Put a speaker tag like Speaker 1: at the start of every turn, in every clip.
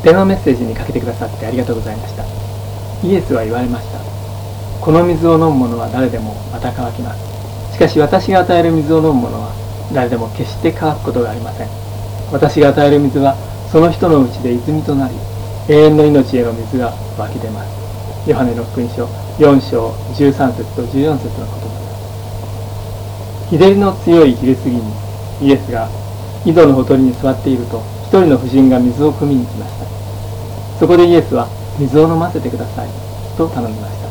Speaker 1: 電話メッセージにかけてくださってありがとうございました。イエスは言われました。この水を飲む者は誰でもまた乾きます。しかし私が与える水を飲む者は誰でも決して乾くことがありません。私が与える水はその人のうちで泉となり、永遠の命への水が湧き出ます。ヨハネの福音書4章13節と14節の言葉です。日照りの強い昼過ぎにイエスが井戸のほとりに座っていると、一人の婦人が水を汲みに来ました。そこでイエスは水を飲ませてくださいと頼みました。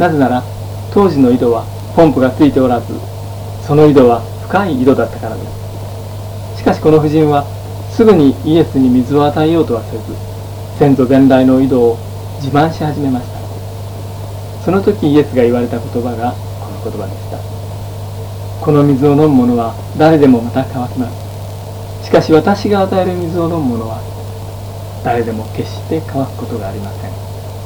Speaker 1: なぜなら当時の井戸はポンプがついておらず、その井戸は深い井戸だったからです。しかしこの婦人はすぐにイエスに水を与えようとはせず、先祖伝来の井戸を自慢し始めました。その時イエスが言われた言葉がこの言葉でした。この水を飲む者は誰でもまた乾きます。しかし私が与える水を飲む者は誰でも決して乾くことがありません。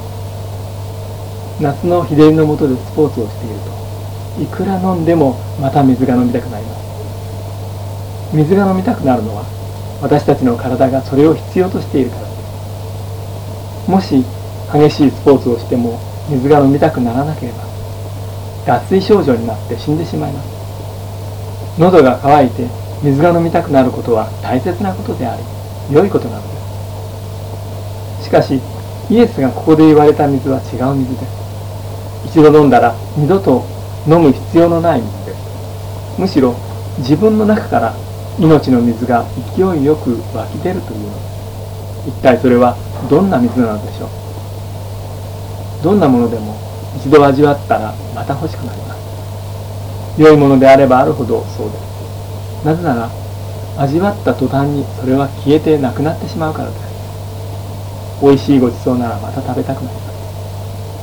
Speaker 1: 夏の日照りの下でスポーツをしていると、いくら飲んでもまた水が飲みたくなります。水が飲みたくなるのは私たちの体がそれを必要としているからです。もし激しいスポーツをしても水が飲みたくならなければ、脱水症状になって死んでしまいます。喉が渇いて水が飲みたくなることは大切なことであり、良いことなのです。しかしイエスがここで言われた水は違う水です。一度飲んだら二度と飲む必要のない水です。むしろ自分の中から命の水が勢いよく湧き出るというのです。一体それはどんな水なのでしょう。どんなものでも一度味わったらまた欲しくなります。良いものであればあるほどそうです。なぜなら味わった途端にそれは消えてなくなってしまうからです。おいしいごちそうならまた食べたくなります。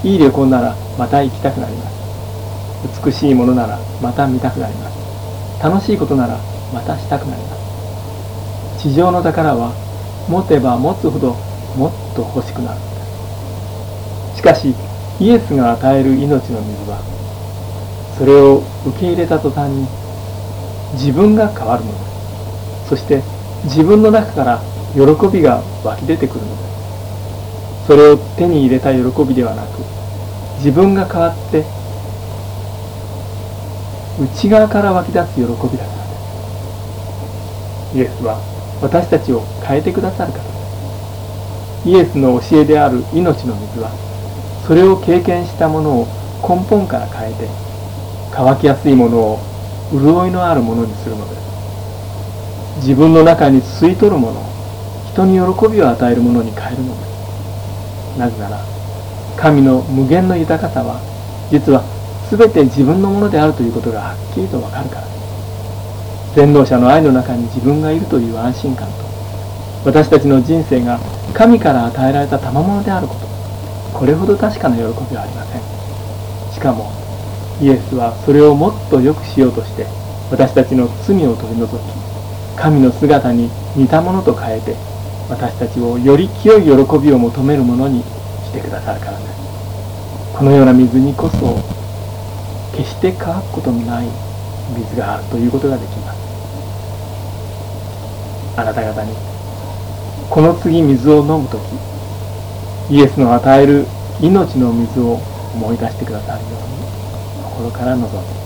Speaker 1: いい旅行ならまた行きたくなります。美しいものならまた見たくなります。楽しいことならまたしたくなります。地上の宝は持てば持つほどもっと欲しくなるのです。しかしイエスが与える命の水は、それを受け入れた途端に自分が変わるのです。そして自分の中から喜びが湧き出てくるのです。それを手に入れた喜びではなく、自分が変わって内側から湧き出す喜びだからです。イエスは私たちを変えてくださる方です。イエスの教えである命の水は、それを経験したものを根本から変えて、乾きやすいものを潤いのあるものにするのです。自分の中に吸い取るものを人に喜びを与えるものに変えるのです。なぜなら神の無限の豊かさは実は全て自分のものであるということがはっきりとわかるからです。全能者の愛の中に自分がいるという安心感と、私たちの人生が神から与えられた賜物であること、これほど確かな喜びはありません。しかもイエスはそれをもっと良くしようとして、私たちの罪を取り除き、神の姿に似たものと変えて、私たちをより清い喜びを求めるものにしてくださるからです。このような水にこそ決して乾くことのない水があるということができます。あなた方にこの次水を飲むとき、イエスの与える命の水を思い出してくださるように心から望んで